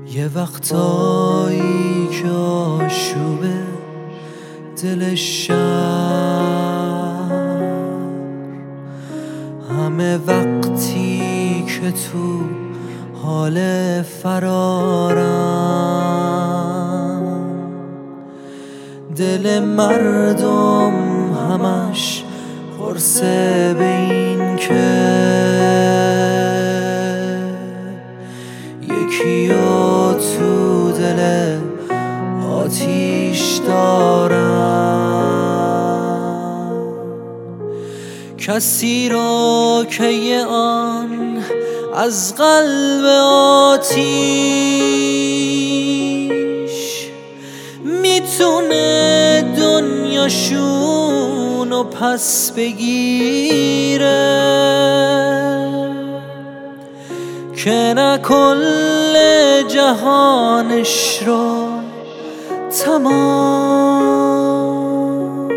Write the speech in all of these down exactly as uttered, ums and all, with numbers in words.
یه وقتایی که آشوبه دل شهر، همه وقتی که تو حال فرارم، دل مردم همش قرصه به این که یکیو تو دل آتیش دارم، کسی را که یه آن از قلب آتیش میتونه دنیاشونو پس بگیره، که نه کل جهانش رو تمام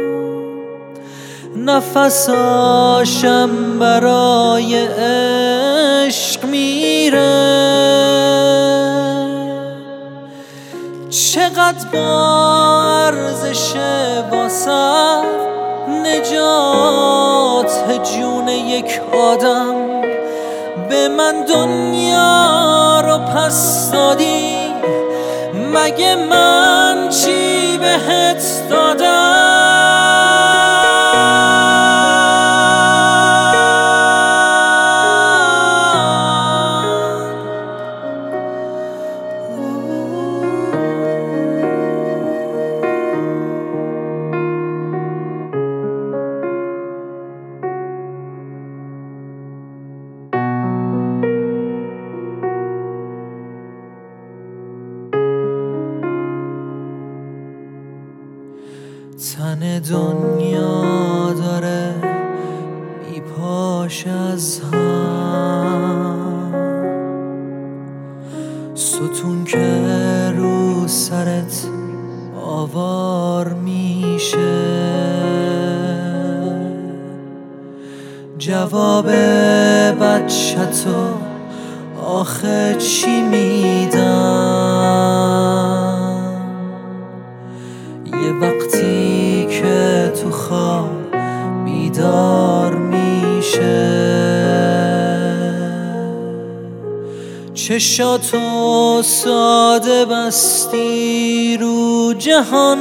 نفساشم برای عشق میره. چقدر با ارزش واسه نجات جون یک آدم به من دنیا رو پس دادی، مگه من چی بهت دادم؟ تن دنیا داره میپاش از هم، ستون که رو سرت آوار میشه، جواب بچه‌تو آخه چی میدم؟ یه وقتی که تو خواب بیدار میشه، چشاتو ساده بستی رو جهان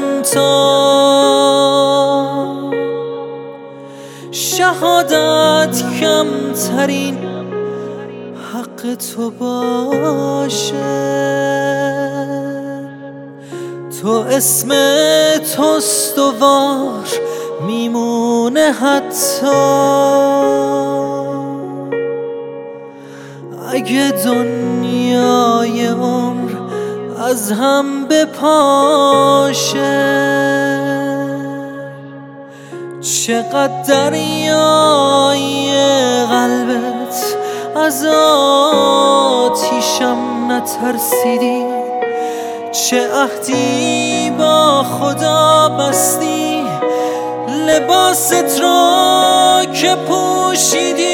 تا شهادت کمترین حق تو باشه. تو اسم تو استوار میمونه حتی اگه دنیای عمر از هم بپاشه. چقدر دریای قلبت از آتیشم نترسیدی، چه عهدی با خدا بستی، لباست رو که پوشیدی